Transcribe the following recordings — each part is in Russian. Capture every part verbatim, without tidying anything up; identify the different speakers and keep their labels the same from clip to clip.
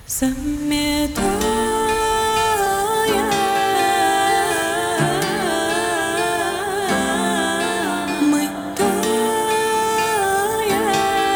Speaker 1: заметая. Мы тая.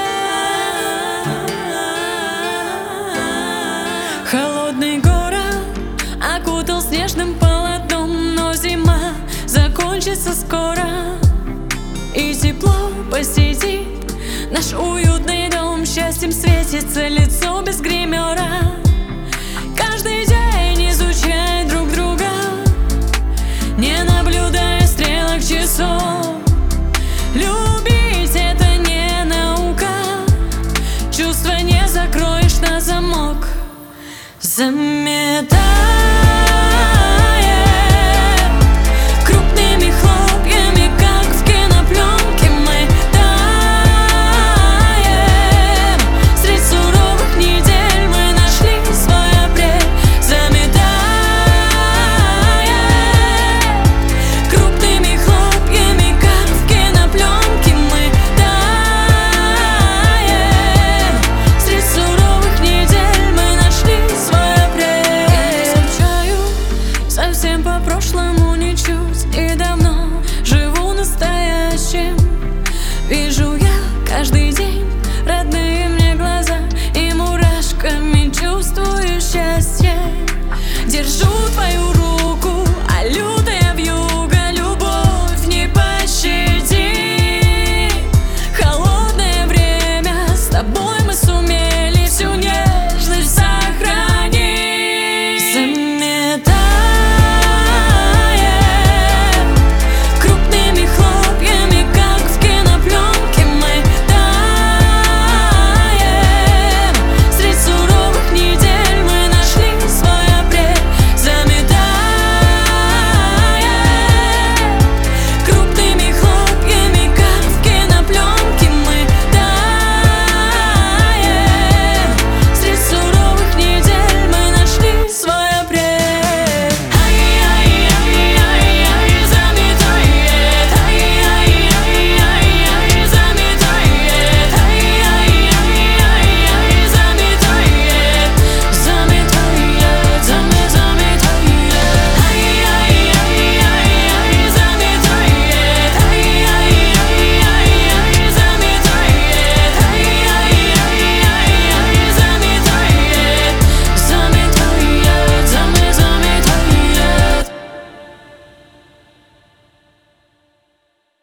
Speaker 1: Холодный город окутал снежным полотном, но зима закончится скоро, и тепло посетит наш уютный дом. Счастьем светится лицо без гримера. Каждый день изучая друг друга, не наблюдая стрелок часов. Любить — это не наука, чувства не закроешь на замок. Замок.